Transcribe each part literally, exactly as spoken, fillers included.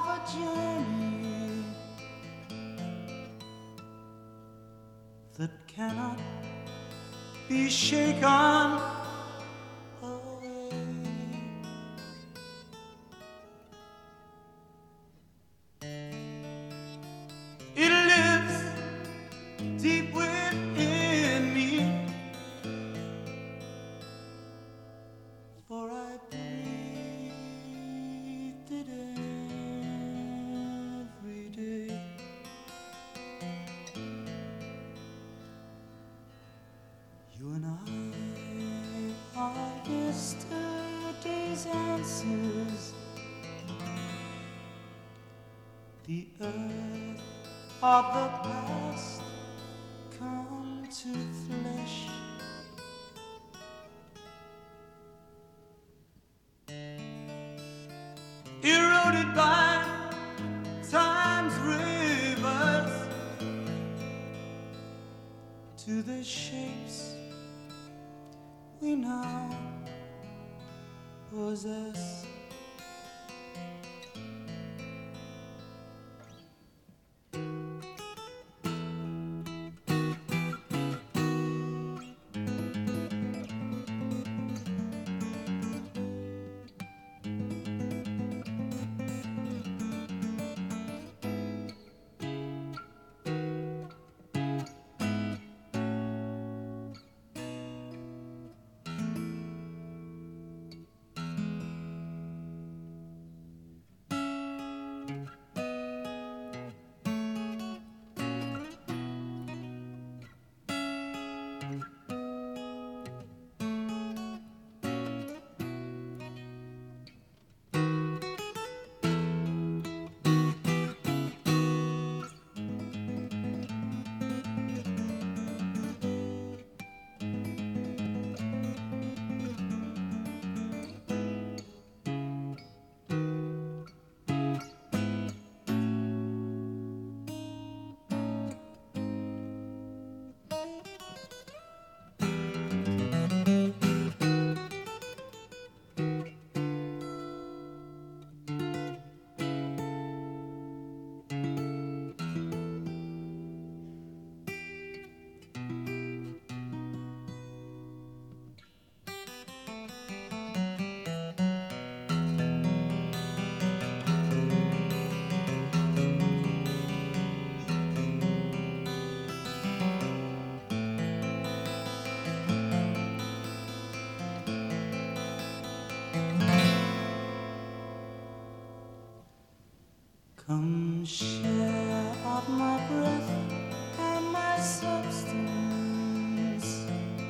of a journey that cannot be shaken away. It lives deep within me, for I breathed it every day. You and I are yesterday's answers, the earth of the past come to flesh. Eroded by time's rivers to the shapes we now possess. Come share of my breath and my substance,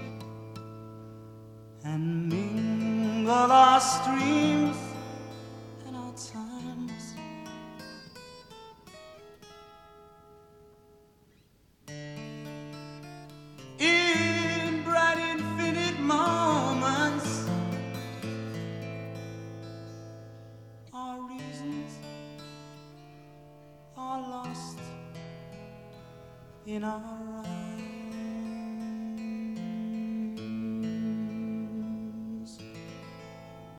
and mingle our streams and our times. In bright infinite moments, our reasons are lost in our eyes.